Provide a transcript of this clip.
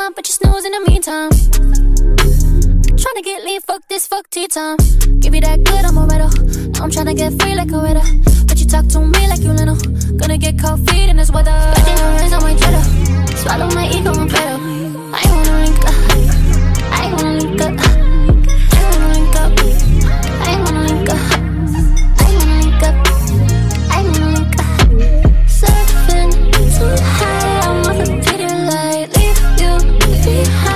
up, but you snooze in the meantime. Tryna get lean, fuck this, fuck tea time. Give you that good, I'm a riddle. Now I'm tryna get free like a riddle. But you talk to me like you little. Gonna get cold feet in this weather. I think I'm raised on my jitter. Swallow my ego and pedal. I ain't wanna link up. I ain't wanna link up. I ain't wanna link up. I ain't wanna link up. I ain't wanna link up. I ain't wanna link up. Surfing too high, I'm off a pity light. Leave you behind.